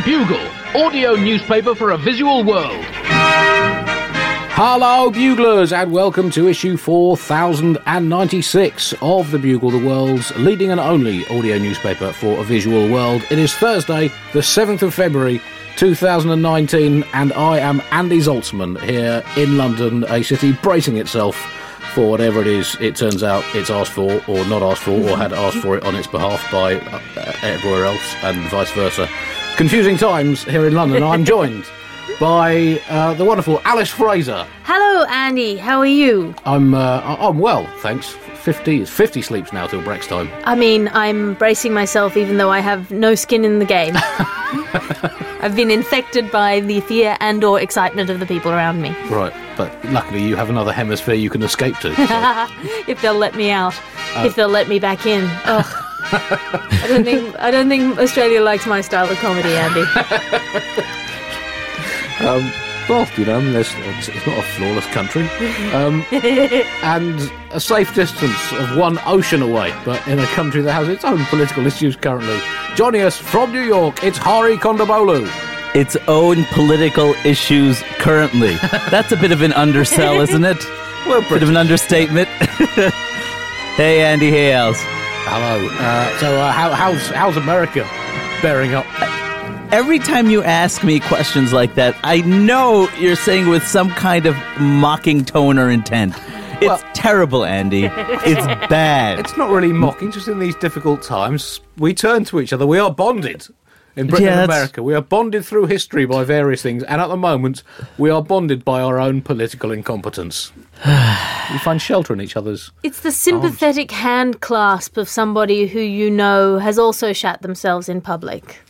Bugle, audio newspaper for a visual world. Hello, Buglers, and welcome to issue 4096 of The Bugle, the world's leading and only audio newspaper for a visual world. It is Thursday, the 7th of February, 2019, and I am Andy Zaltzman here in London, a city bracing itself for whatever it is it turns out it's asked for, or not asked for, or had asked for it on its behalf by everywhere else, and vice versa. Confusing times here in London. I'm joined by the wonderful Alice Fraser. Hello, Andy. How are you? I'm well, thanks. 50 sleeps now till Brex time. I mean, I'm bracing myself even though I have no skin in the game. I've been infected by the fear and or excitement of the people around me. Right, but luckily you have another hemisphere you can escape to. So. If they'll let me out. If they'll let me back in. Oh. I don't think Australia likes my style of comedy, Andy. Well, you know, it's not a flawless country. And a safe distance of one ocean away, but in a country that has its own political issues currently. Joining us from New York, it's Hari Kondabolu. Its own political issues currently. That's a bit of an undersell, isn't it? Well, bit of an understatement. Hey, Andy. Hey, Alice. Hello. How's America bearing up? Every time you ask me questions like that, I know you're saying with some kind of mocking tone or intent. It's terrible, Andy. It's bad. It's not really mocking, just in these difficult times, we turn to each other. We are bonded in Britain and America. We are bonded through history by various things, and at the moment, we are bonded by our own political incompetence. We find shelter in each other's It's the sympathetic hand clasp of somebody who you know has also shat themselves in public.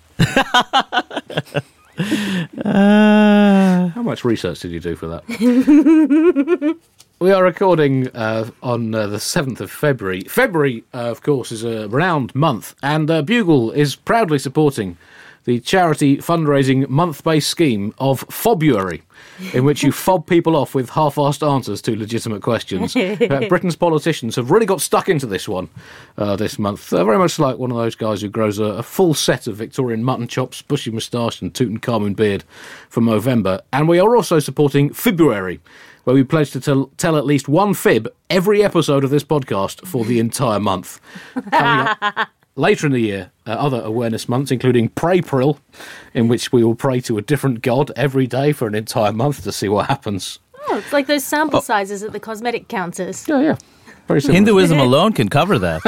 How much research did you do for that? We are recording on the 7th of February. February, of course, is a renowned month, and Bugle is proudly supporting the charity fundraising month-based scheme of Fobuary, in which you fob people off with half-assed answers to legitimate questions. Britain's politicians have really got stuck into this one this month. Very much like one of those guys who grows a full set of Victorian mutton chops, bushy moustache and Tutankhamun beard for Movember. And we are also supporting February, where we pledge to tell at least one fib every episode of this podcast for the entire month. Coming up later in the year, other awareness months, including Praypril, in which we will pray to a different god every day for an entire month to see what happens. Oh, it's like those sample sizes at the cosmetic counters. Yeah. Very similar. Hinduism alone can cover that.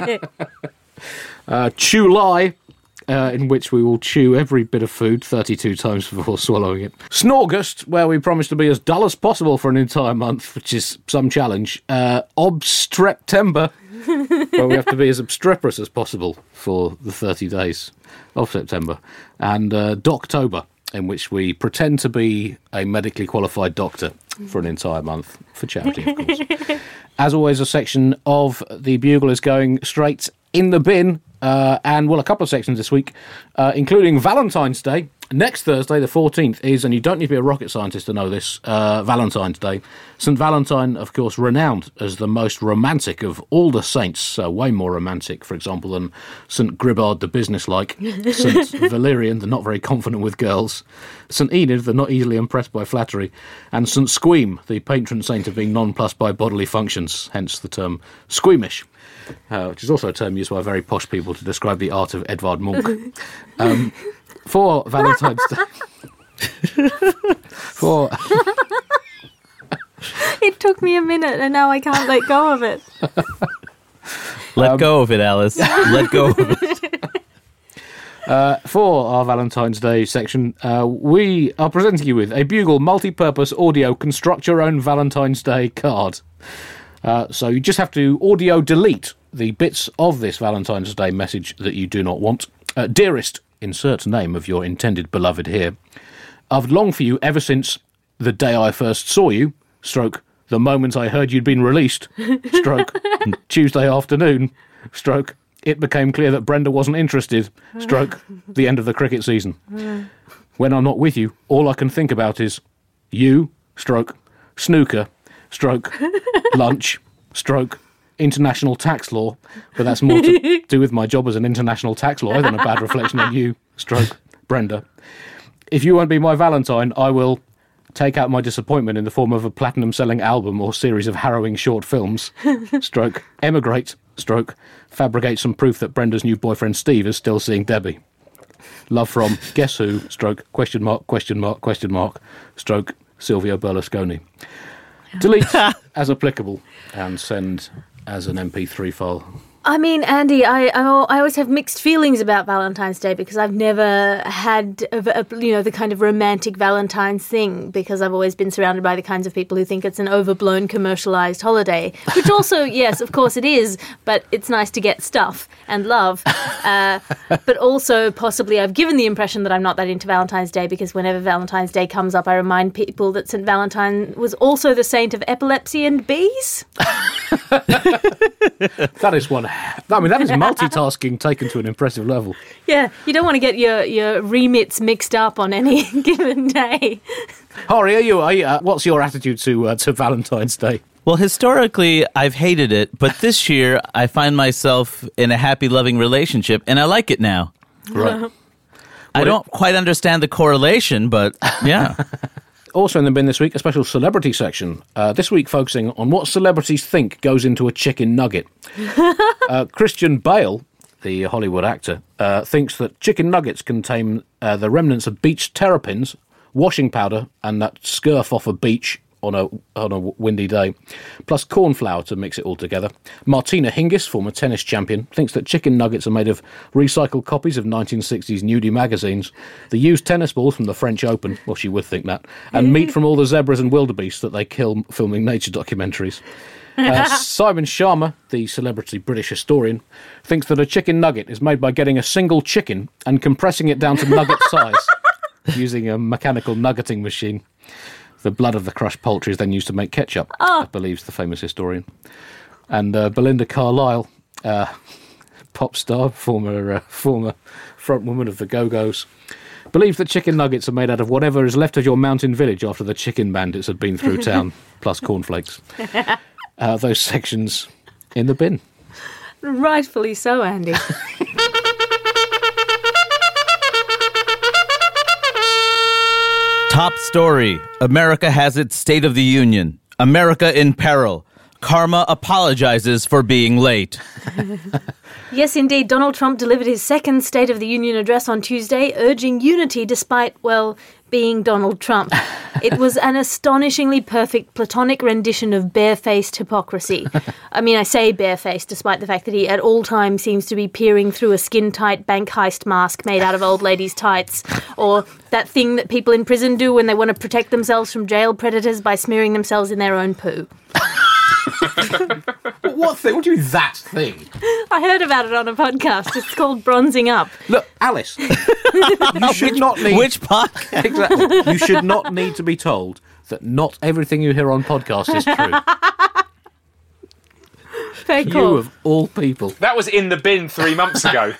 Chulai, in which we will chew every bit of food 32 times before swallowing it. Snorgust, where we promise to be as dull as possible for an entire month, which is some challenge. Obstreptember, where we have to be as obstreperous as possible for the 30 days of September. And Doctober, in which we pretend to be a medically qualified doctor for an entire month, for charity, of course. As always, a section of The Bugle is going straight in the bin. And a couple of sections this week, including Valentine's Day. Next Thursday, the 14th, is, and you don't need to be a rocket scientist to know this, Valentine's Day. St. Valentine, of course, renowned as the most romantic of all the saints, way more romantic, for example, than St. Gribard the businesslike, St. Valerian, the not very confident with girls, St. Enid, the not easily impressed by flattery, and St. Squeam, the patron saint of being nonplussed by bodily functions, hence the term squeamish. Which is also a term used by very posh people to describe the art of Edvard Munch. For Valentine's Day. It took me a minute and now I can't let go of it. Let go of it, Alice. Let go of it. For our Valentine's Day section, we are presenting you with a Bugle multi-purpose audio construct your own Valentine's Day card. So you just have to audio delete the bits of this Valentine's Day message that you do not want. Dearest, insert name of your intended beloved here. I've longed for you ever since the day I first saw you, stroke, the moment I heard you'd been released, stroke, Tuesday afternoon, stroke, it became clear that Brenda wasn't interested, stroke, the end of the cricket season. When I'm not with you, all I can think about is you, stroke, snooker, stroke, lunch, stroke, international tax law, but that's more to do with my job as an international tax lawyer than a bad reflection on you, stroke, Brenda. If you won't be my Valentine, I will take out my disappointment in the form of a platinum-selling album or series of harrowing short films. Stroke, emigrate. Stroke, fabricate some proof that Brenda's new boyfriend Steve is still seeing Debbie. Love from Guess Who, stroke, question mark, stroke, Silvio Berlusconi. Delete as applicable and send as an MP3 file. I mean, Andy, I always have mixed feelings about Valentine's Day because I've never had, the kind of romantic Valentine's thing because I've always been surrounded by the kinds of people who think it's an overblown commercialized holiday, which also, yes, of course it is, but it's nice to get stuff and love. But also, possibly, I've given the impression that I'm not that into Valentine's Day because whenever Valentine's Day comes up, I remind people that St. Valentine was also the saint of epilepsy and bees. That is one. I mean, that is multitasking taken to an impressive level. Yeah, you don't want to get your remits mixed up on any given day. Hari, what's your attitude to Valentine's Day? Well, historically, I've hated it, but this year I find myself in a happy, loving relationship, and I like it now. Right. I don't quite understand the correlation, but yeah. Also in the bin this week, a special celebrity section. This week focusing on what celebrities think goes into a chicken nugget. Christian Bale, the Hollywood actor, thinks that chicken nuggets contain the remnants of beach terrapins, washing powder, and that scurf off a beach on a windy day, plus corn flour to mix it all together. Martina Hingis, former tennis champion, thinks that chicken nuggets are made of recycled copies of 1960s nudie magazines, the used tennis balls from the French Open, well, she would think that, and meat from all the zebras and wildebeest that they kill filming nature documentaries. Simon Sharma, the celebrity British historian, thinks that a chicken nugget is made by getting a single chicken and compressing it down to nugget size using a mechanical nuggeting machine. The blood of the crushed poultry is then used to make ketchup, believes the famous historian. And Belinda Carlisle, pop star, former frontwoman of the Go-Go's, believes that chicken nuggets are made out of whatever is left of your mountain village after the chicken bandits had been through town, plus cornflakes. Those sections in the bin. Rightfully so, Andy. Top story. America has its State of the Union. America in peril. Karma apologizes for being late. Yes, indeed. Donald Trump delivered his second State of the Union address on Tuesday, urging unity despite, well, being Donald Trump. It was an astonishingly perfect platonic rendition of barefaced hypocrisy. I mean, I say barefaced despite the fact that he at all times seems to be peering through a skin-tight bank heist mask made out of old ladies' tights, or that thing that people in prison do when they want to protect themselves from jail predators by smearing themselves in their own poo. What thing? What do you mean, that thing? I heard about it on a podcast. It's called Bronzing Up. Look, Alice, you should not need... Which podcast? Exactly. You should not need to be told that not everything you hear on podcasts is true. Very cool. You of all people. That was in the bin 3 months ago.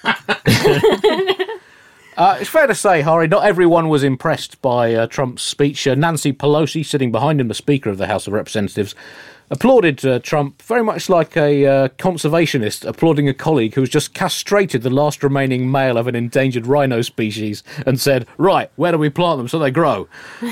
It's fair to say, Hari, not everyone was impressed by Trump's speech. Nancy Pelosi, sitting behind him, the Speaker of the House of Representatives, applauded Trump very much like a conservationist applauding a colleague who's just castrated the last remaining male of an endangered rhino species and said, right, where do we plant them so they grow?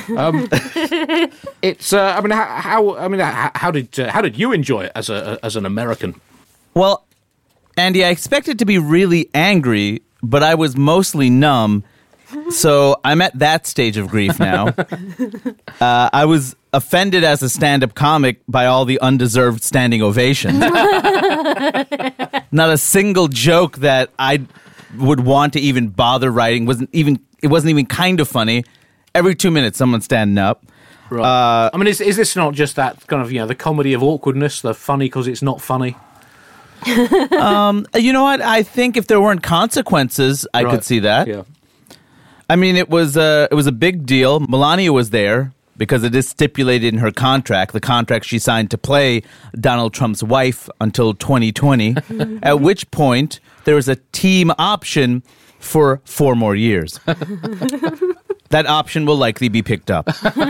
It's, how did you enjoy it as an American? Well, Andy, I expected to be really angry, but I was mostly numb. So I'm at that stage of grief now. I was offended as a stand-up comic by all the undeserved standing ovations. Not a single joke that I would want to even bother writing wasn't even kind of funny. Every 2 minutes, someone's standing up. Right. I mean, is this not just that kind of, the comedy of awkwardness, the funny because it's not funny? You know what? I think if there weren't consequences, I could see that. Yeah. I mean, it was a big deal. Melania was there because it is stipulated in her contract, the contract she signed to play Donald Trump's wife until 2020, at which point there was a team option for 4 more years. That option will likely be picked up.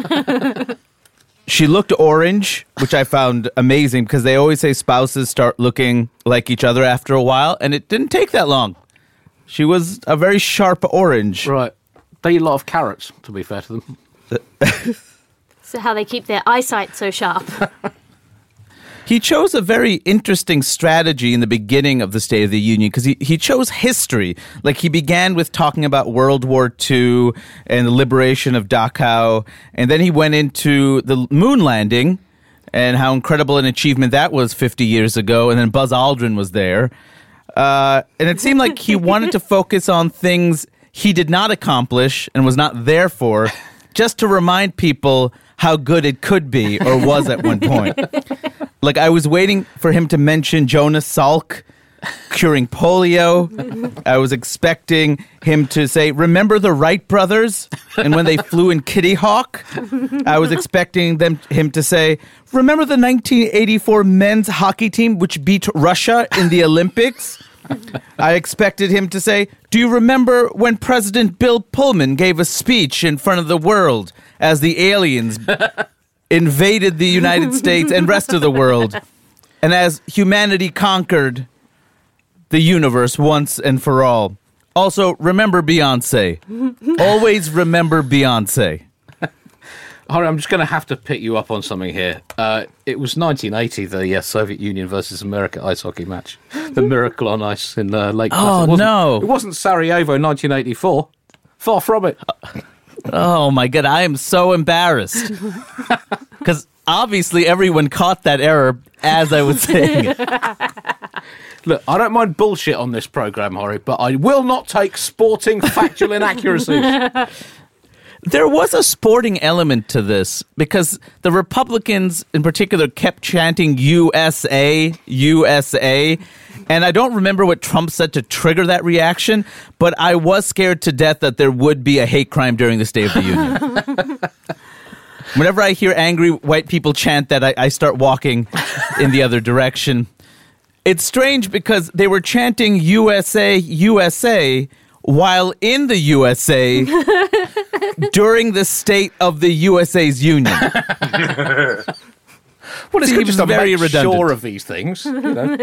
She looked orange, which I found amazing because they always say spouses start looking like each other after a while, and it didn't take that long. She was a very sharp orange. Right. They eat a lot of carrots, to be fair to them. So how they keep their eyesight so sharp. He chose a very interesting strategy in the beginning of the State of the Union because he chose history. Like, he began with talking about World War II and the liberation of Dachau, and then he went into the moon landing and how incredible an achievement that was 50 years ago, and then Buzz Aldrin was there. And it seemed like he wanted to focus on things he did not accomplish and was not there for, just to remind people how good it could be or was at one point. Like, I was waiting for him to mention Jonas Salk curing polio. I was expecting him to say, remember the Wright brothers and when they flew in Kitty Hawk? I was expecting him to say, remember the 1984 men's hockey team which beat Russia in the Olympics? I expected him to say, do you remember when President Bill Pullman gave a speech in front of the world as the aliens invaded the United States and rest of the world, and as humanity conquered the universe once and for all? Also, remember Beyonce. Always remember Beyonce. Harry, I'm just going to have to pick you up on something here. It was 1980, the Soviet Union versus America ice hockey match. The Miracle on Ice in Lake Placid. No. It wasn't Sarajevo 1984. Far from it. Oh, my God. I am so embarrassed. Because obviously everyone caught that error as I was saying it. Look, I don't mind bullshit on this programme, Harry, but I will not take sporting factual inaccuracies. There was a sporting element to this because the Republicans in particular kept chanting USA, USA. And I don't remember what Trump said to trigger that reaction, but I was scared to death that there would be a hate crime during the State of the Union. Whenever I hear angry white people chant that, I start walking in the other direction. It's strange because they were chanting USA, USA, while in the USA during the state of the USA's union. Well, it's good just to very make redundant. sure of these things. You know.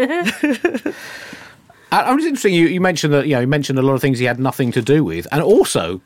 I was interesting. You mentioned that. You mentioned a lot of things he had nothing to do with, and also,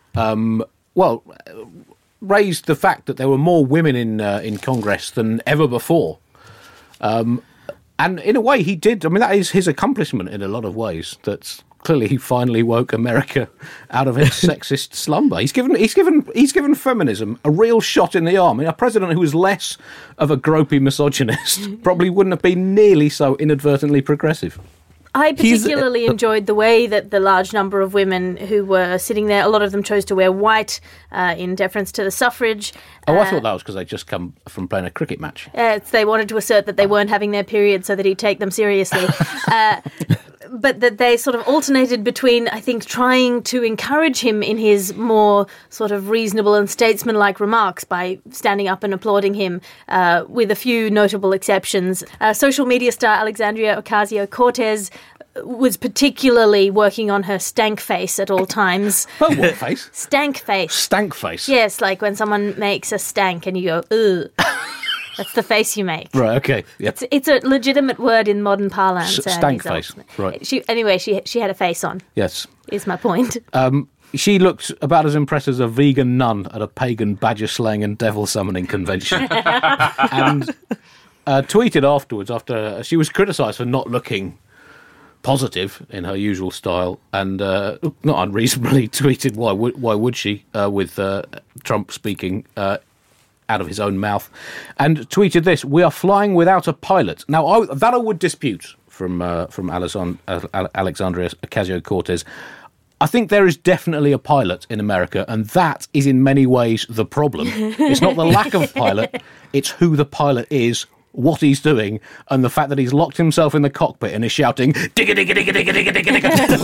raised the fact that there were more women in Congress than ever before. And in a way, he did. I mean, that is his accomplishment in a lot of ways. That's clearly he finally woke America out of its sexist slumber. He's given feminism a real shot in the arm. I mean, a president who was less of a gropey misogynist probably wouldn't have been nearly so inadvertently progressive. I particularly enjoyed the way that the large number of women who were sitting there, a lot of them chose to wear white in deference to the suffrage. I thought that was because they'd just come from playing a cricket match. They wanted to assert that they weren't having their period so that he'd take them seriously. But that they sort of alternated between, I think, trying to encourage him in his more sort of reasonable and statesmanlike remarks by standing up and applauding him, with a few notable exceptions. Social media star Alexandria Ocasio-Cortez was particularly working on her stank face at all times. Oh, what face? Stank face. Stank face? Yes, like when someone makes a stank and you go, ugh. That's the face you make. Right, okay. Yep. It's a legitimate word in modern parlance. Stank face, right. She had a face on. Yes. Is my point. She looked about as impressed as a vegan nun at a pagan badger slaying and devil summoning convention. And tweeted afterwards, after she was criticised for not looking positive in her usual style, and not unreasonably tweeted, why would she, with Trump speaking out of his own mouth, and tweeted this: "We are flying without a pilot." Now, I would dispute from Alexandria Ocasio-Cortez. I think there is definitely a pilot in America, and that is in many ways the problem. It's not the lack of pilot, it's who the pilot is, what he's doing, and the fact that he's locked himself in the cockpit and is shouting, digga, digga, digga, digga, digga, digga,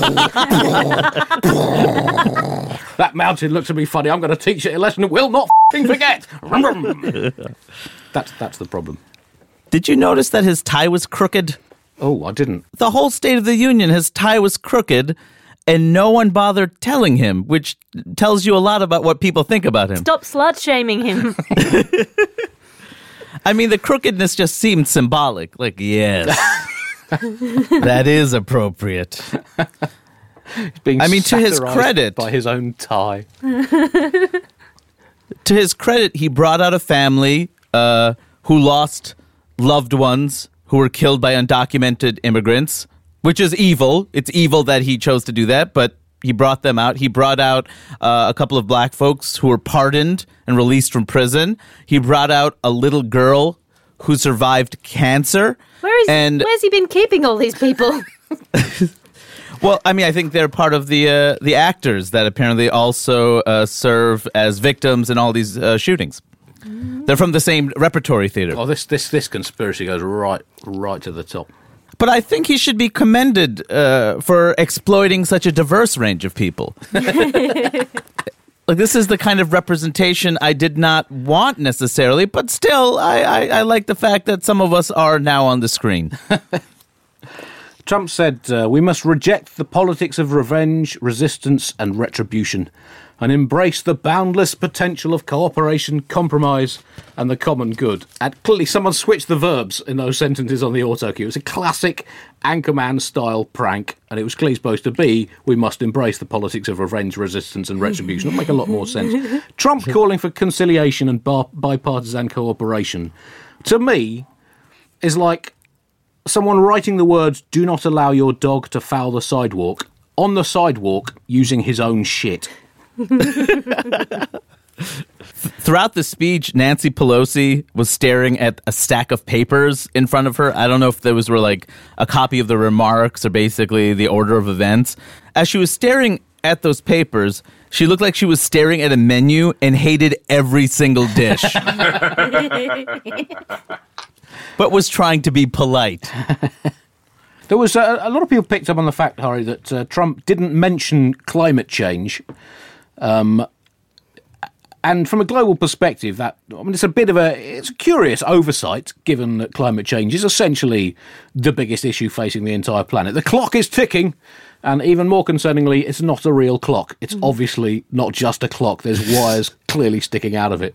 digga. That mountain looks to be funny. I'm going to teach it a lesson it will not f***ing forget. That's the problem. Did you notice that his tie was crooked? Oh, I didn't. The whole State of the Union, his tie was crooked, and no one bothered telling him, which tells you a lot about what people think about him. Stop slut-shaming him. I mean, the crookedness just seemed symbolic. Like, yes, that is appropriate. He's being to his satirised credit, by his own tie. to his credit, he brought out a family who lost loved ones who were killed by undocumented immigrants, which is evil. It's evil that he chose to do that, but he brought them out. He brought out a couple of black folks who were pardoned and released from prison. He brought out a little girl who survived cancer. Where's he been keeping all these people? Well, I think they're part of the actors that apparently also serve as victims in all these shootings. They're from the same repertory theater. Oh, this conspiracy goes right to the top. But I think he should be commended for exploiting such a diverse range of people. Like, this is the kind of representation I did not want necessarily, but still, I like the fact that some of us are now on the screen. Trump said, we must reject the politics of revenge, resistance and retribution and embrace the boundless potential of cooperation, compromise and the common good. And clearly someone switched the verbs in those sentences on the auto cue. It was a classic Anchorman-style prank, and it was clearly supposed to be, we must embrace the politics of revenge, resistance and retribution. It'll make a lot more sense. Trump calling for conciliation and bipartisan cooperation, to me, is like someone writing the words, do not allow your dog to foul the sidewalk, on the sidewalk using his own shit. Throughout the speech, Nancy Pelosi was staring at a stack of papers in front of her. I don't know if those were like a copy of the remarks or basically the order of events. As she was staring at those papers, she looked like she was staring at a menu and hated every single dish. But was trying to be polite. There was a lot of people picked up on the fact, Harry, that Trump didn't mention climate change. And from a global perspective, it's a curious oversight, given that climate change is essentially the biggest issue facing the entire planet. The clock is ticking, and even more concerningly, it's not a real clock. It's obviously not just a clock. There's wires clearly sticking out of it.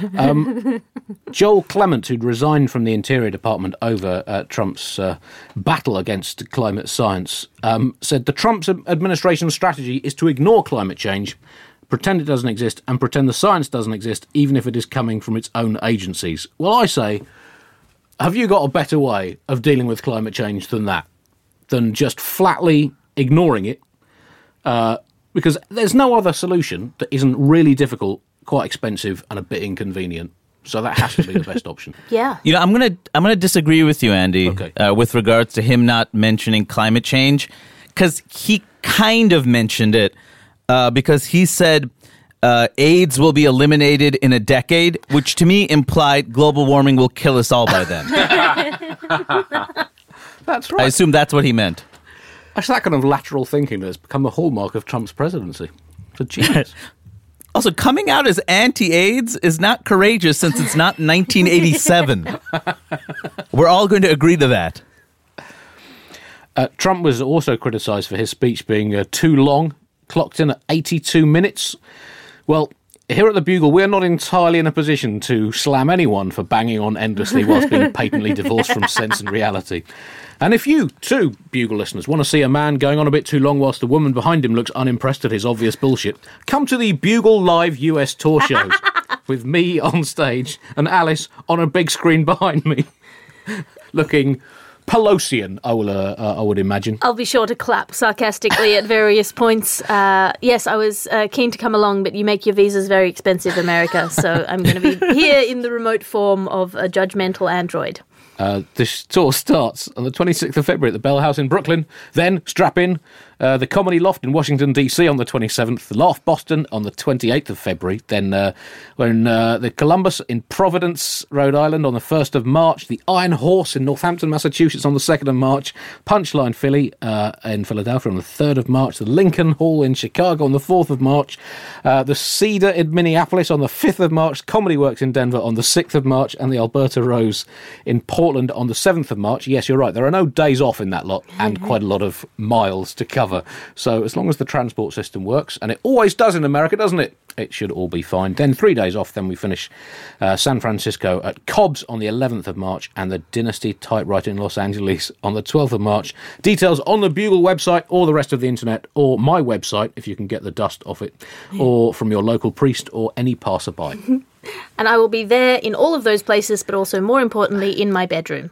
Joel Clement, who'd resigned from the Interior Department over Trump's battle against climate science, said the Trump administration's strategy is to ignore climate change, pretend it doesn't exist, and pretend the science doesn't exist, even if it is coming from its own agencies. Well, I say, have you got a better way of dealing with climate change than that? Than just flatly ignoring it? Because there's no other solution that isn't really difficult, quite expensive, and a bit inconvenient. So that has to be the best option. Yeah. I'm gonna disagree with you, Andy, Okay. with regards to him not mentioning climate change, because he kind of mentioned it. Because he said AIDS will be eliminated in a decade, which to me implied global warming will kill us all by then. That's right. I assume that's what he meant. That's that kind of lateral thinking that has become the hallmark of Trump's presidency. It's a genius. Also, coming out as anti-AIDS is not courageous since it's not 1987. We're all going to agree to that. Trump was also criticised for his speech being too long, clocked in at 82 minutes. Well, here at the Bugle, we're not entirely in a position to slam anyone for banging on endlessly whilst being patently divorced from sense and reality. And if you, too, Bugle listeners, want to see a man going on a bit too long whilst the woman behind him looks unimpressed at his obvious bullshit, come to the Bugle Live US tour shows with me on stage and Alice on a big screen behind me, looking Pelosian, I would imagine. I'll be sure to clap sarcastically at various points. Yes, I was keen to come along, but you make your visas very expensive, America, so I'm going to be here in the remote form of a judgmental android. This tour starts on the 26th of February at the Bell House in Brooklyn. Then, strap in, the Comedy Loft in Washington, D.C. on the 27th, the Loft Boston on the 28th of February. Then when the Columbus in Providence, Rhode Island on the 1st of March, the Iron Horse in Northampton, Massachusetts on the 2nd of March, Punchline Philly in Philadelphia on the 3rd of March, the Lincoln Hall in Chicago on the 4th of March, the Cedar in Minneapolis on the 5th of March, Comedy Works in Denver on the 6th of March, and the Alberta Rose in Portland on the 7th of March. Yes, you're right, there are no days off in that lot and quite a lot of miles to cover. So as long as the transport system works, and it always does in America, doesn't it? It should all be fine. Then 3 days off, then we finish San Francisco at Cobb's on the 11th of March and the Dynasty Typewriter in Los Angeles on the 12th of March. Details on the Bugle website or the rest of the internet or my website, if you can get the dust off it, or from your local priest or any passerby. And I will be there in all of those places, but also, more importantly, in my bedroom.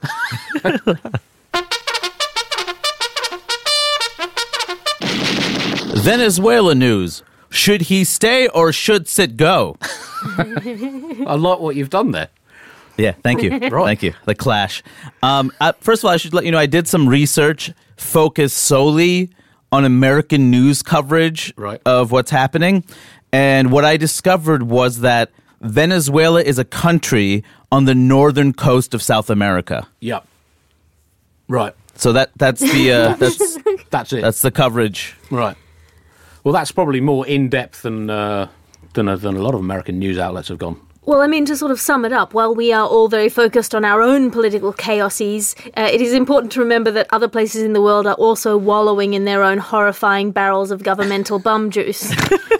Venezuela news. Should he stay or should Sit go? I like what you've done there. Yeah, thank you. Thank you. The clash. First of all, I should let you know I did some research focused solely on American news coverage of what's happening. And what I discovered was that Venezuela is a country on the northern coast of South America. Yep. Right. So that's the that's it. That's the coverage. Right. Well, that's probably more in-depth than a lot of American news outlets have gone. Well, I mean, to sort of sum it up, while we are all very focused on our own political chaoses, it is important to remember that other places in the world are also wallowing in their own horrifying barrels of governmental bum juice.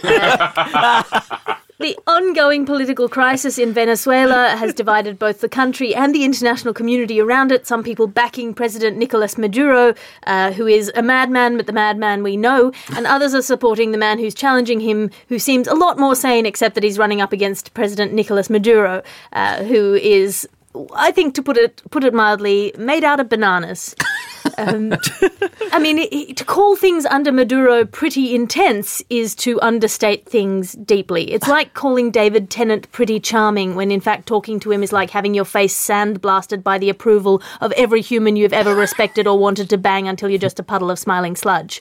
The ongoing political crisis in Venezuela has divided both the country and the international community around it. Some people backing President Nicolas Maduro, who is a madman, but the madman we know, and others are supporting the man who's challenging him, who seems a lot more sane, except that he's running up against President Nicolas Maduro, who is, I think, to put it mildly, made out of bananas. I mean, to call things under Maduro pretty intense is to understate things deeply. It's like calling David Tennant pretty charming when, in fact, talking to him is like having your face sandblasted by the approval of every human you've ever respected or wanted to bang until you're just a puddle of smiling sludge.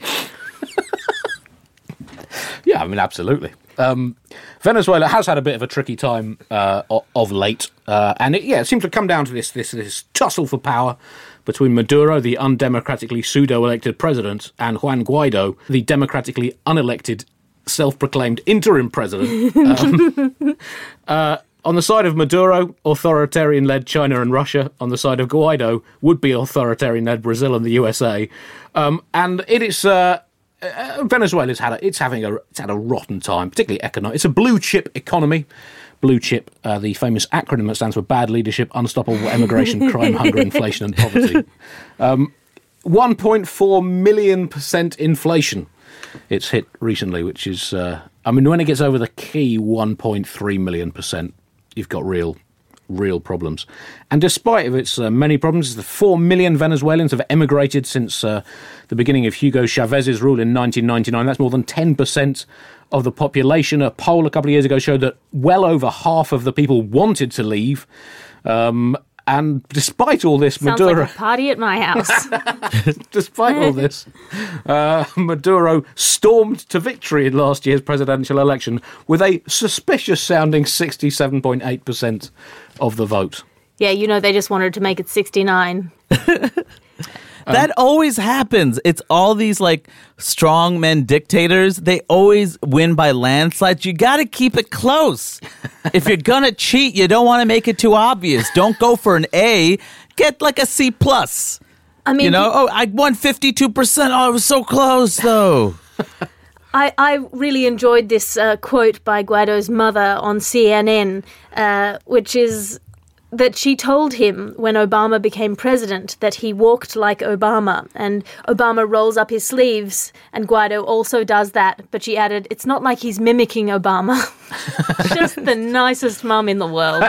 Yeah, I mean, absolutely. Venezuela has had a bit of a tricky time of late, and it seems to come down to this tussle for power between Maduro, the undemocratically pseudo-elected president, and Juan Guaido, the democratically unelected, self-proclaimed interim president. On the side of Maduro, authoritarian-led China and Russia. On the side of Guaido, would-be authoritarian-led Brazil and the USA. And it is... Venezuela's had a rotten time, particularly economic. It's a blue chip economy. Blue chip, the famous acronym that stands for bad leadership, unstoppable emigration, crime, hunger, inflation, and poverty. 1.4 million% inflation. It's hit recently, which is, when it gets over the key 1.3 million%, you've got real problems. And despite of its many problems, the 4 million Venezuelans have emigrated since the beginning of Hugo Chavez's rule in 1999. That's more than 10% of the population. A poll a couple of years ago showed that well over half of the people wanted to leave. And despite all this, Sounds Maduro... like a party at my house. Despite all this, Maduro stormed to victory in last year's presidential election with a suspicious-sounding 67.8% of the vote. Yeah, they just wanted to make it 69. That always happens. It's all these strongmen dictators. They always win by landslides. You got to keep it close. If you're going to cheat, you don't want to make it too obvious. Don't go for an A. Get a C+. I mean, I won 52%. Oh, it was so close, though. I really enjoyed this quote by Guaido's mother on CNN, which is that she told him when Obama became president that he walked like Obama, and Obama rolls up his sleeves, and Guaido also does that, but she added, it's not like he's mimicking Obama. Just the nicest mum in the world.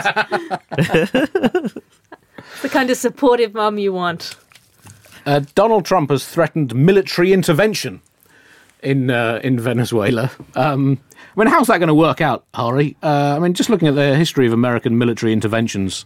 The kind of supportive mum you want. Donald Trump has threatened military intervention in Venezuela. How's that going to work out, Hari? Just looking at the history of American military interventions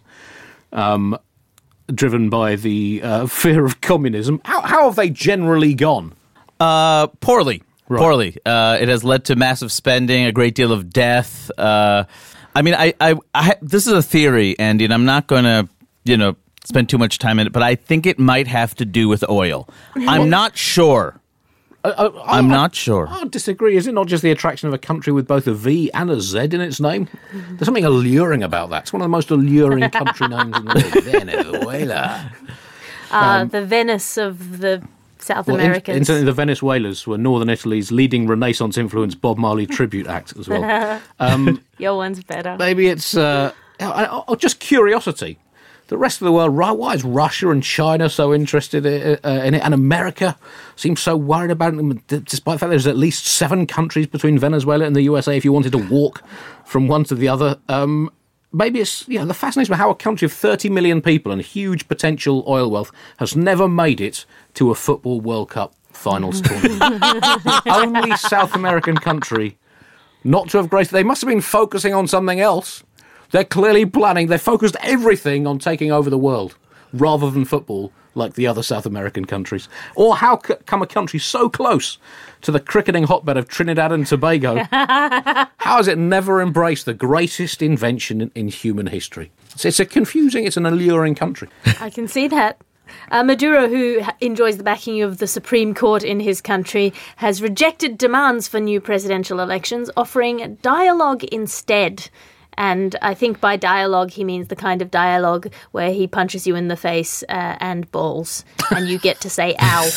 driven by the fear of communism, how have they generally gone? Poorly. Right. Poorly. It has led to massive spending, a great deal of death. This is a theory, Andy, and I'm not going to, spend too much time in it, but I think it might have to do with oil. I'm not sure. I'm not sure. I disagree. Is it not just the attraction of a country with both a V and a Z in its name? There's something alluring about that. It's one of the most alluring country names in the world. Venezuela. The Venice of the South Americans. Incidentally, the Venezuelans were Northern Italy's leading Renaissance-influenced Bob Marley tribute act as well. Your one's better. Maybe it's just curiosity. The rest of the world, why is Russia and China so interested in it? And America seems so worried about it, despite the fact there's at least 7 countries between Venezuela and the USA if you wanted to walk from one to the other. Maybe it's the fascination of how a country of 30 million people and huge potential oil wealth has never made it to a football World Cup finals tournament. Only South American country not to have graced. They must have been focusing on something else. They're clearly planning. They focused everything on taking over the world rather than football like the other South American countries. Or how come a country so close to the cricketing hotbed of Trinidad and Tobago, how has it never embraced the greatest invention in human history? It's an alluring country. I can see that. Maduro, who enjoys the backing of the Supreme Court in his country, has rejected demands for new presidential elections, offering dialogue instead. And I think by dialogue, he means the kind of dialogue where he punches you in the face and balls, and you get to say, ow.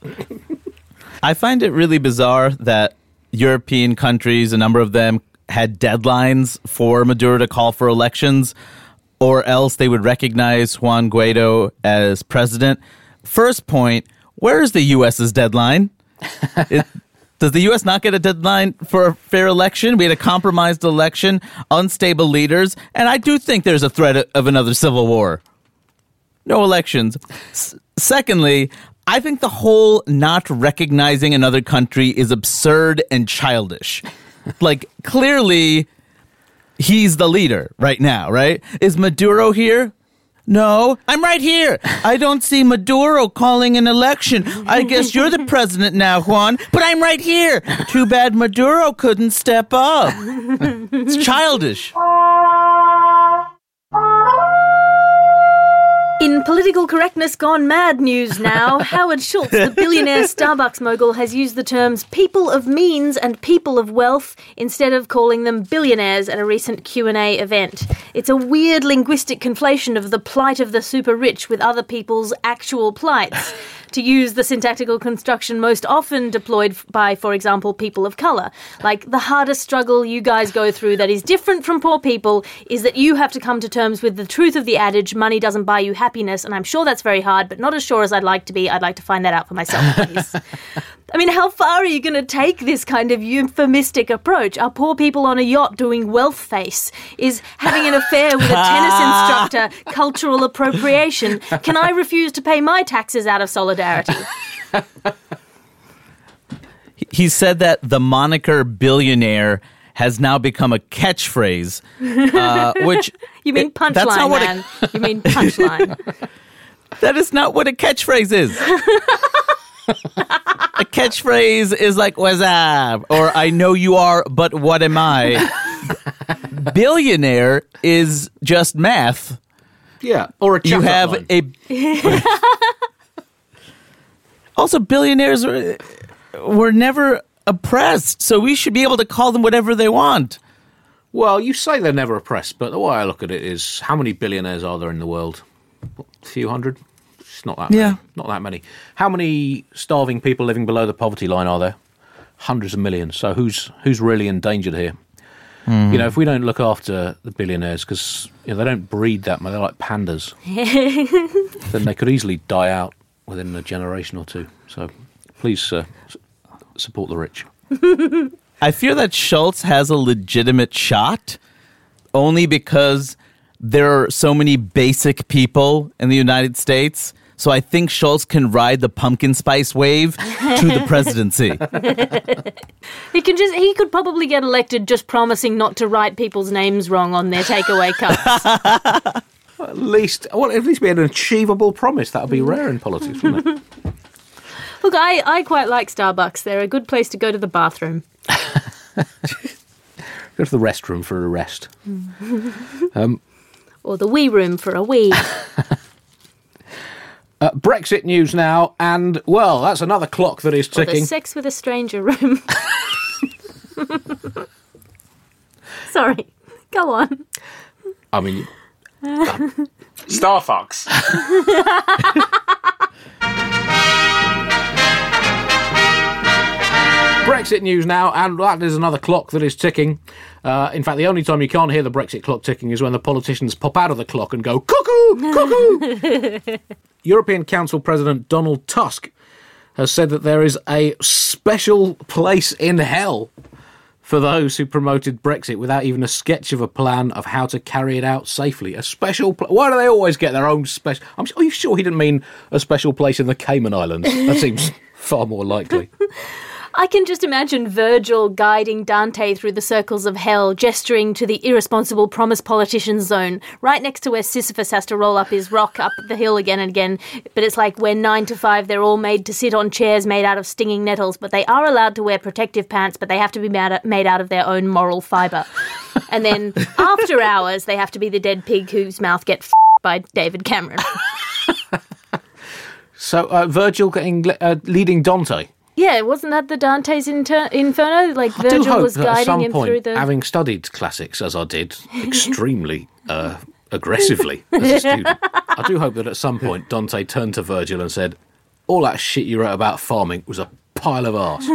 I find it really bizarre that European countries, a number of them, had deadlines for Maduro to call for elections, or else they would recognize Juan Guaido as president. First point, where is the U.S.'s deadline? Does the U.S. not get a deadline for a fair election? We had a compromised election, unstable leaders, and I do think there's a threat of another civil war. No elections. Secondly, I think the whole not recognizing another country is absurd and childish. Like, clearly, he's the leader right now, right? Is Maduro here? No, I'm right here. I don't see Maduro calling an election. I guess you're the president now, Juan, but I'm right here. Too bad Maduro couldn't step up. It's childish. In political correctness gone mad news now, Howard Schultz, the billionaire Starbucks mogul, has used the terms people of means and people of wealth instead of calling them billionaires at a recent Q&A event. It's a weird linguistic conflation of the plight of the super rich with other people's actual plights. To use the syntactical construction most often deployed by, for example, people of colour. Like, the hardest struggle you guys go through that is different from poor people is that you have to come to terms with the truth of the adage, money doesn't buy you happiness, and I'm sure that's very hard, but not as sure as I'd like to be. I'd like to find that out for myself, please. I mean, how far are you going to take this kind of euphemistic approach? Are poor people on a yacht doing wealth face? Is having an affair with a tennis instructor cultural appropriation? Can I refuse to pay my taxes out of solidarity? He said that the moniker billionaire has now become a catchphrase, which... You mean punchline, man. You mean punchline. That is not what a catchphrase is. A catchphrase is like, what's up? Or I know you are, but what am I? Billionaire is just math. Yeah, or a You have line. a... Also, billionaires were never oppressed, so we should be able to call them whatever they want. Well, you say they're never oppressed, but the way I look at it is, how many billionaires are there in the world? A few hundred? It's not that many. Not that many. How many starving people living below the poverty line are there? Hundreds of millions. So who's really endangered here? You know, if we don't look after the billionaires, because they don't breed that much, they're like pandas, then they could easily die out within a generation or two. So please support the rich. I fear that Schultz has a legitimate shot only because there are so many basic people in the United States. So I think Schultz can ride the pumpkin spice wave to the presidency. He could probably get elected just promising not to write people's names wrong on their takeaway cups. At least be an achievable promise. That would be rare in politics, wouldn't it? Look, I quite like Starbucks. They're a good place to go to the bathroom. Go to the restroom for a rest. Or the wee room for a wee. Brexit news now, and, well, that's another clock that is Or ticking. the sex with a stranger room. Sorry, go on. I mean... Star Fox. Brexit news now, and that is another clock that is ticking. In fact, the only time you can't hear the Brexit clock ticking is when the politicians pop out of the clock and go, cuckoo, cuckoo! European Council President Donald Tusk has said that there is a special place in hell for those who promoted Brexit without even a sketch of a plan of how to carry it out safely. A special why do they always get their own special... Are you sure he didn't mean a special place in the Cayman Islands? That seems far more likely. I can just imagine Virgil guiding Dante through the circles of hell, gesturing to the irresponsible promise politicians zone, right next to where Sisyphus has to roll up his rock up the hill again and again. But it's like when 9 to 5, they're all made to sit on chairs made out of stinging nettles, but they are allowed to wear protective pants, but they have to be made out of their own moral fibre. And then after hours, they have to be the dead pig whose mouth gets by David Cameron. So Virgil leading Dante. Yeah, wasn't that the Dante's Inferno? Like Virgil was guiding him through the... Having studied classics, as I did, extremely aggressively as a student, I do hope that at some point Dante turned to Virgil and said, all that shit you wrote about farming was a pile of arse.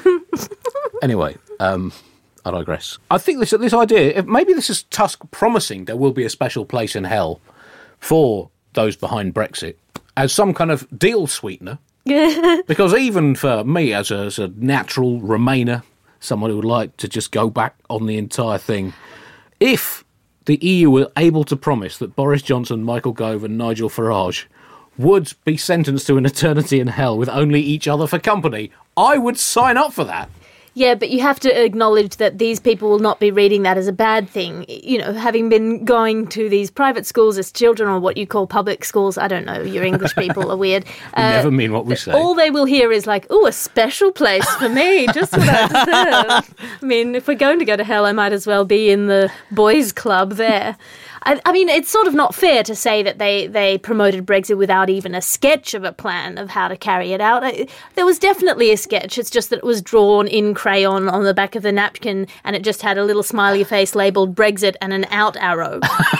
Anyway, I digress. I think this idea, maybe this is Tusk promising there will be a special place in hell for those behind Brexit as some kind of deal sweetener. Because even for me, as a natural Remainer, someone who would like to just go back on the entire thing, if the EU were able to promise that Boris Johnson, Michael Gove and Nigel Farage would be sentenced to an eternity in hell with only each other for company, I would sign up for that. Yeah, but you have to acknowledge that these people will not be reading that as a bad thing. You know, having been going to these private schools as children, or what you call public schools, I don't know, your English people are weird. We never mean what we say. All they will hear is like, ooh, a special place for me, just what I deserve. I mean, if we're going to go to hell, I might as well be in the boys' club there. I mean, it's sort of not fair to say that they promoted Brexit without even a sketch of a plan of how to carry it out. There was definitely a sketch. It's just that it was drawn in crayon on the back of the napkin, and it just had a little smiley face labelled Brexit and an out arrow.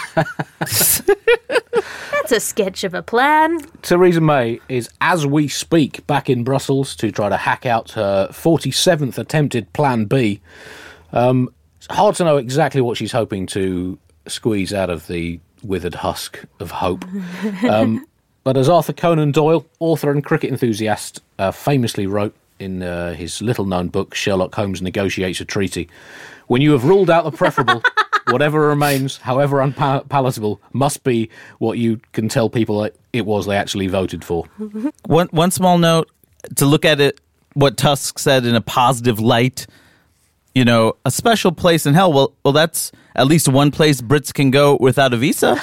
That's a sketch of a plan. Theresa May is, as we speak, back in Brussels to try to hack out her 47th attempted Plan B. It's hard to know exactly what she's hoping to squeeze out of the withered husk of hope. But as Arthur Conan Doyle, author and cricket enthusiast, famously wrote in his little-known book, Sherlock Holmes Negotiates a Treaty, when you have ruled out the preferable, whatever remains, however unpalatable, must be what you can tell people it was they actually voted for. One small note, to look at it, what Tusk said in a positive light, you know, a special place in hell. Well, that's at least one place Brits can go without a visa.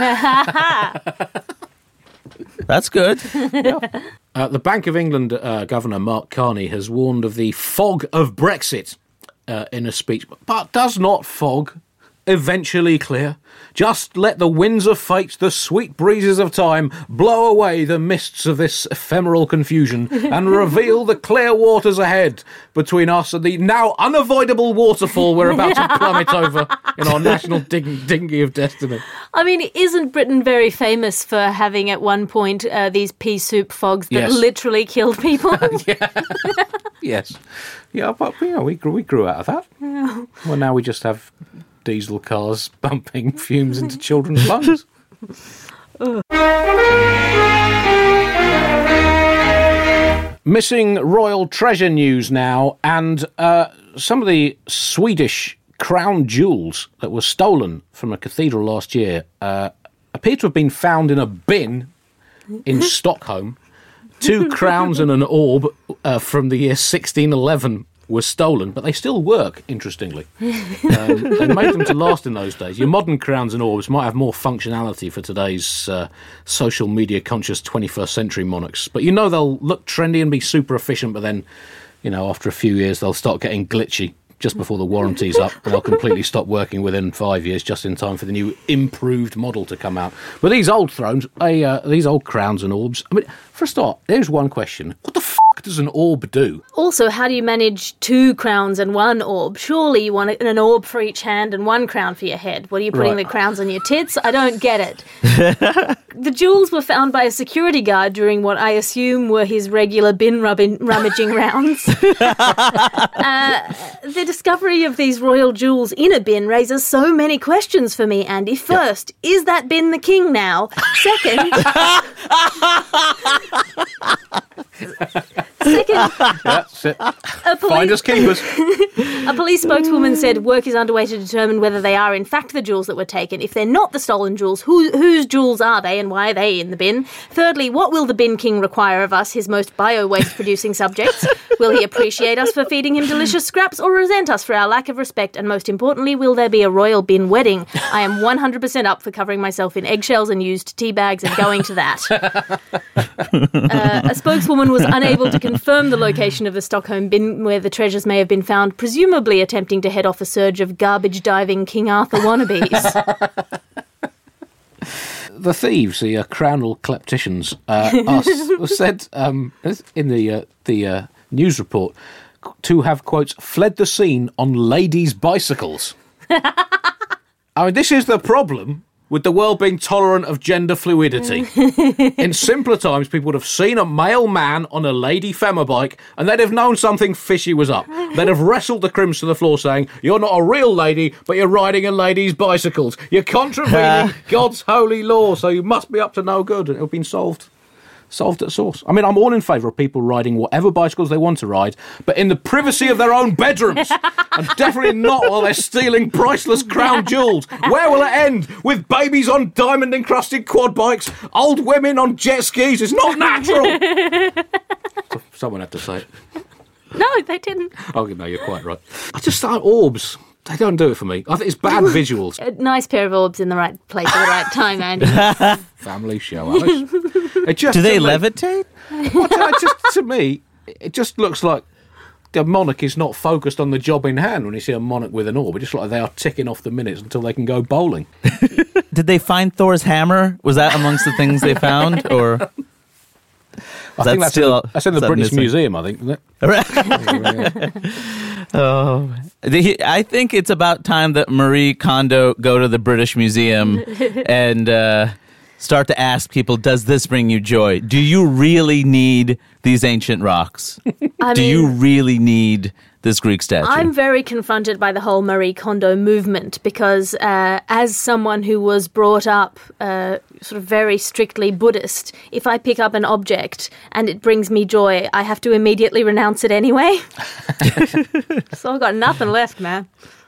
That's good. Yeah. The Bank of England Governor Mark Carney has warned of the fog of Brexit in a speech. But does not fog eventually clear? Just let the winds of fate, the sweet breezes of time, blow away the mists of this ephemeral confusion and reveal the clear waters ahead between us and the now unavoidable waterfall we're about to plummet over in our national dinghy of destiny. I mean, isn't Britain very famous for having at one point these pea soup fogs that literally killed people? Yes. Yeah, but we grew out of that. Yeah. Well, now we just have diesel cars bumping fumes into children's lungs. Missing royal treasure news now, and some of the Swedish crown jewels that were stolen from a cathedral last year appear to have been found in a bin in Stockholm. 2 crowns and an orb from the year 1611 were stolen, but they still work, interestingly. They made them to last in those days. Your modern crowns and orbs might have more functionality for today's social media conscious 21st century monarchs, but you know they'll look trendy and be super efficient, but then, you know, after a few years they'll start getting glitchy just before the warranty's up, and they'll completely stop working within 5 years, just in time for the new improved model to come out. But these old thrones, these old crowns and orbs, I mean, for a start, there's one question. What the f*** fuck does an orb do? Also, how do you manage 2 crowns and 1 orb? Surely you want an orb for each hand and 1 crown for your head. What are you putting Right. the crowns on your tits? I don't get it. The jewels were found by a security guard during what I assume were his regular bin rummaging rounds. The discovery of these royal jewels in a bin raises so many questions for me, Andy. First, is that bin the king now? Second, That's it. a police, Finders keepers. a police spokeswoman said work is underway to determine whether they are in fact the jewels that were taken. If they're not the stolen jewels, whose jewels are they and why are they in the bin? Thirdly, what will the bin king require of us, his most bio-waste producing subjects? Will he appreciate us for feeding him delicious scraps or resent us for our lack of respect? And most importantly, will there be a royal bin wedding? I am 100% up for covering myself in eggshells and used tea bags and going to that. A spokeswoman was unable to confirm the location of the Stockholm bin where the treasures may have been found, presumably attempting to head off a surge of garbage-diving King Arthur wannabes. The thieves, the crownal klepticians, are said in the news report to have, quotes, fled the scene on ladies' bicycles. I mean, this is the problem with the world being tolerant of gender fluidity. In simpler times, people would have seen a male man on a lady femibike and they'd have known something fishy was up. They'd have wrestled the crims to the floor saying, you're not a real lady, but you're riding a lady's bicycles. You're contravening God's holy law, so you must be up to no good. And it'll have been solved at source. I mean, I'm all in favour of people riding whatever bicycles they want to ride, but in the privacy of their own bedrooms. And definitely not while they're stealing priceless crown jewels. Where will it end? With babies on diamond-encrusted quad bikes, old women on jet skis? It's not natural! Someone had to say it. No, they didn't. Oh, no, you're quite right. I just thought orbs. They don't do it for me. I think it's bad visuals. A nice pair of orbs in the right place at the right time, Andy. Family show, Alice. It just, Do they to me- levitate? To me, it just looks like the monarch is not focused on the job in hand when you see a monarch with an orb. It's just like they are ticking off the minutes until they can go bowling. Did they find Thor's hammer? Was that amongst the things they found? Or I think that's still- that's in the is that British missing? Museum, I think, isn't it? Oh, I think it's about time that Marie Kondo go to the British Museum and start to ask people, does this bring you joy? Do you really need these ancient rocks? Do you really need this Greek statue? I'm very confronted by the whole Marie Kondo movement because as someone who was brought up sort of very strictly Buddhist, if I pick up an object and it brings me joy, I have to immediately renounce it anyway. So I've got nothing left, man.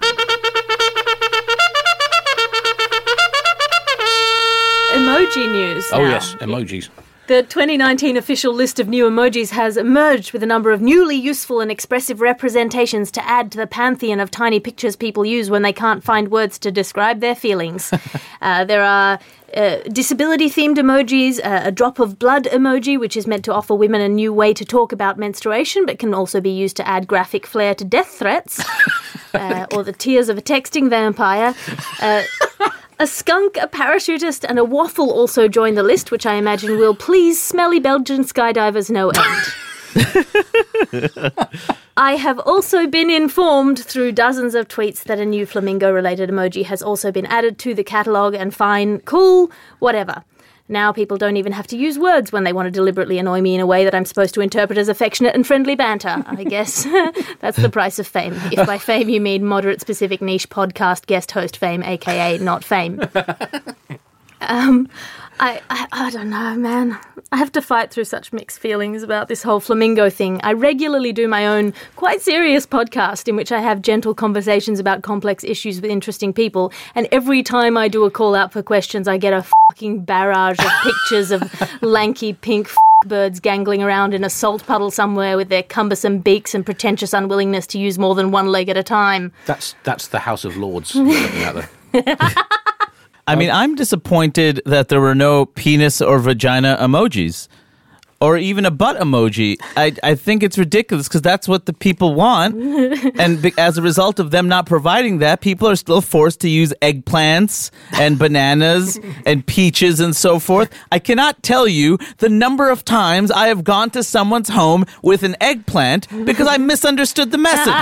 Emoji news Oh, now. yes, emojis. The 2019 official list of new emojis has emerged with a number of newly useful and expressive representations to add to the pantheon of tiny pictures people use when they can't find words to describe their feelings. There are disability-themed emojis, a drop of blood emoji, which is meant to offer women a new way to talk about menstruation, but can also be used to add graphic flair to death threats, or the tears of a texting vampire. A skunk, a parachutist, and a waffle also join the list, which I imagine will please smelly Belgian skydivers no end. I have also been informed through dozens of tweets that a new flamingo-related emoji has also been added to the catalogue, and fine, cool, whatever. Now people don't even have to use words when they want to deliberately annoy me in a way that I'm supposed to interpret as affectionate and friendly banter. I guess that's the price of fame. If by fame you mean moderate, specific, niche podcast guest host fame, aka not fame. I don't know, man. I have to fight through such mixed feelings about this whole flamingo thing. I regularly do my own quite serious podcast in which I have gentle conversations about complex issues with interesting people, and every time I do a call out for questions, I get a fucking barrage of pictures of lanky pink birds gangling around in a salt puddle somewhere with their cumbersome beaks and pretentious unwillingness to use more than one leg at a time. That's the House of Lords you're looking at there. I mean, I'm disappointed that there were no penis or vagina emojis. or even a butt emoji. I think it's ridiculous because that's what the people want. And as a result of them not providing that, people are still forced to use eggplants and bananas and peaches and so forth. I cannot tell you the number of times I have gone to someone's home with an eggplant because I misunderstood the message.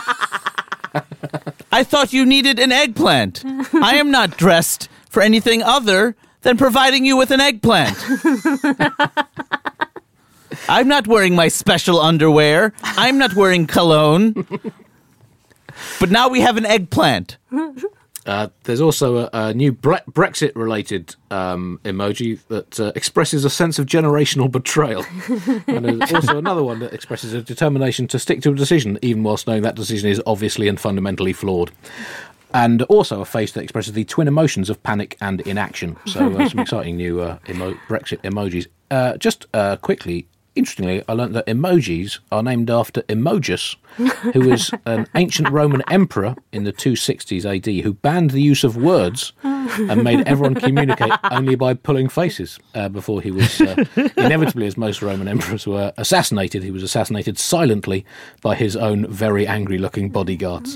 I thought you needed an eggplant. I am not dressed for anything other than providing you with an eggplant. I'm not wearing my special underwear. I'm not wearing cologne. But now we have an eggplant. There's also a new Brexit-related emoji that expresses a sense of generational betrayal. And there's also another one that expresses a determination to stick to a decision, even whilst knowing that decision is obviously and fundamentally flawed. And also a face that expresses the twin emotions of panic and inaction. So some exciting new Brexit emojis. Just quickly, interestingly, I learnt that emojis are named after Emogus, who was an ancient Roman emperor in the 260s AD who banned the use of words and made everyone communicate only by pulling faces before he was, inevitably, as most Roman emperors were, assassinated. He was assassinated silently by his own very angry-looking bodyguards.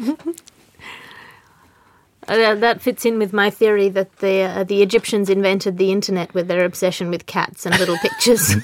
That fits in with my theory that the Egyptians invented the internet with their obsession with cats and little pictures.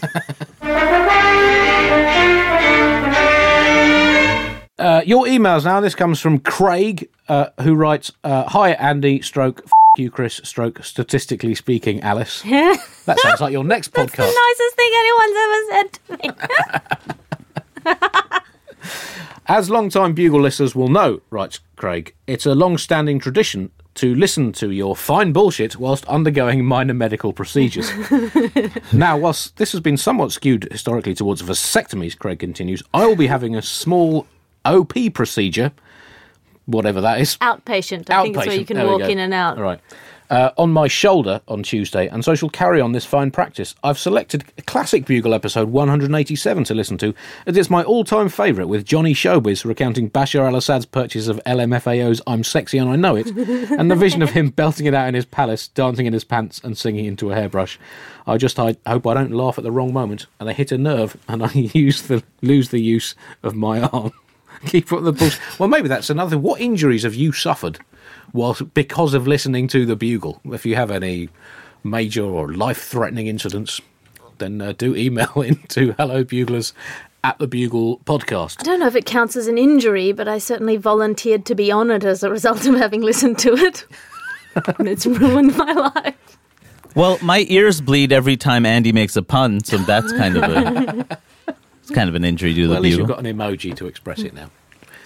Your emails now. This comes from Craig, who writes, "Hi Andy, stroke, f*** you Chris, stroke, statistically speaking Alice." That sounds like your next podcast. That's the nicest thing anyone's ever said to me. As long-time Bugle listeners will know, writes Craig, it's a long-standing tradition to listen to your fine bullshit whilst undergoing minor medical procedures. Now, whilst this has been somewhat skewed historically towards vasectomies, Craig continues, I will be having a small OP procedure, whatever that is. Outpatient. I think it's where you can walk in and out. All right. On my shoulder on Tuesday, and so shall carry on this fine practice. I've selected a classic Bugle episode 187 to listen to, as it's my all-time favourite, with Johnny Showbiz recounting Bashar al-Assad's purchase of LMFAO's I'm Sexy and I Know It, and the vision of him belting it out in his palace, dancing in his pants and singing into a hairbrush. I hope I don't laugh at the wrong moment, and I hit a nerve, and I lose the use of my arm. Keep up the bullshit. Well, maybe that's another. What injuries have you suffered because of listening to the Bugle? If you have any major or life-threatening incidents, then do email in to hellobuglers@thebugle podcast. I don't know if it counts as an injury, but I certainly volunteered to be on it as a result of having listened to it. And it's ruined my life. Well, my ears bleed every time Andy makes a pun, so that's kind of it's kind of an injury to the Bugle. At least you've got an emoji to express it now.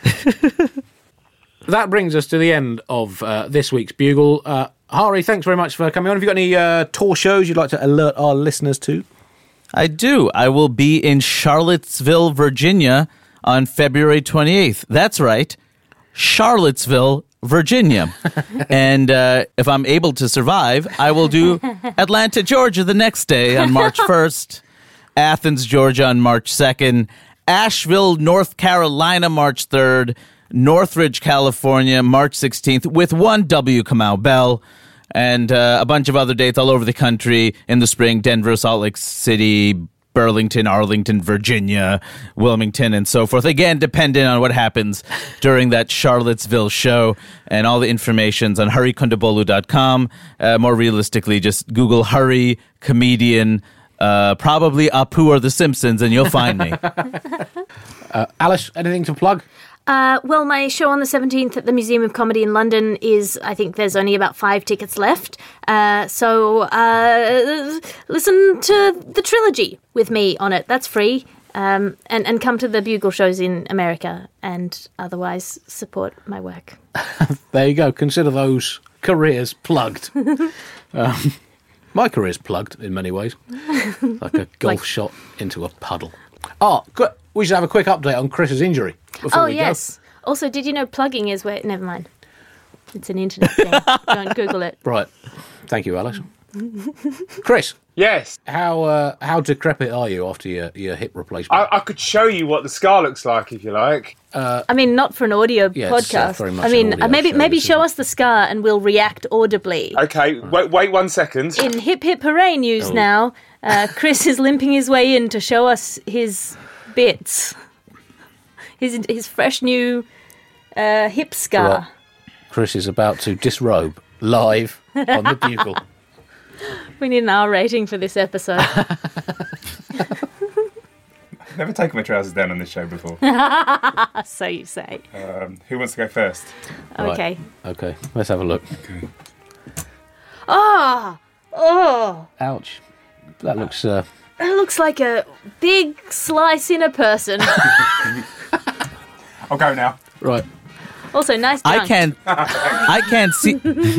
That brings us to the end of this week's Bugle. Hari, thanks very much for coming on. Have you got any tour shows you'd like to alert our listeners to? I do. I will be in Charlottesville, Virginia on February 28th. That's right. Charlottesville, Virginia. And if I'm able to survive, I will do Atlanta, Georgia the next day on March 1st, Athens, Georgia on March 2nd, Asheville, North Carolina, March 3rd, Northridge, California, March 16th, with one W. Kamau Bell, and a bunch of other dates all over the country in the spring, Denver, Salt Lake City, Burlington, Arlington, Virginia, Wilmington, and so forth. Again, dependent on what happens during that Charlottesville show. And all the information's on harikondabolu.com. More realistically, just Google Hari, comedian, probably Apu or The Simpsons, and you'll find me. Alice, anything to plug? Well, my show on the 17th at the Museum of Comedy in London is, I think there's only about 5 tickets left. So listen to the trilogy with me on it. That's free. And come to the Bugle shows in America and otherwise support my work. There you go. Consider those careers plugged. My career's plugged in many ways. Like a golf shot into a puddle. Oh, good. We should have a quick update on Chris's injury before we go. Also, did you know plugging is where... Never mind. It's an internet thing. Don't Google it. Right. Thank you, Alice. Chris, Yes. how decrepit are you after your hip replacement? I could show you what the scar looks like if you like. I mean, not for an audio Yeah, it's, podcast. very much I mean, an audio maybe show, show us the scar and we'll react audibly. Okay, wait 1 second. In Hip Hip Hooray news now, Chris is limping his way in to show us his bits. His fresh new hip scar. Right. Chris is about to disrobe live on the bugle. We need an R rating for this episode. Never taken my trousers down on this show before. So you say. Who wants to go first? Okay. Okay, let's have a look. Okay. Oh! Ouch. That looks... It looks like a big slice in a person. I'll go now. right. Also, nice junk. I can't see.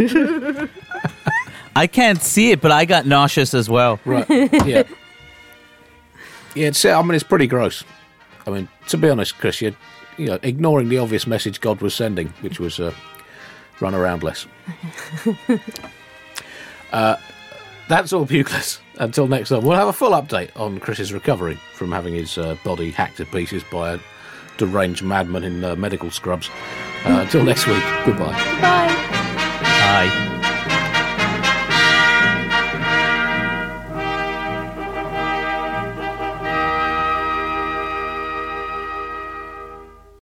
I can't see it, but I got nauseous as well. Right, yeah. Yeah, it's pretty gross. I mean, to be honest, Chris, you're ignoring the obvious message God was sending, which was run around less. That's all, Buglers. Until next time, we'll have a full update on Chris's recovery from having his body hacked to pieces by a deranged madman in medical scrubs. Until next week, goodbye. Bye. Bye.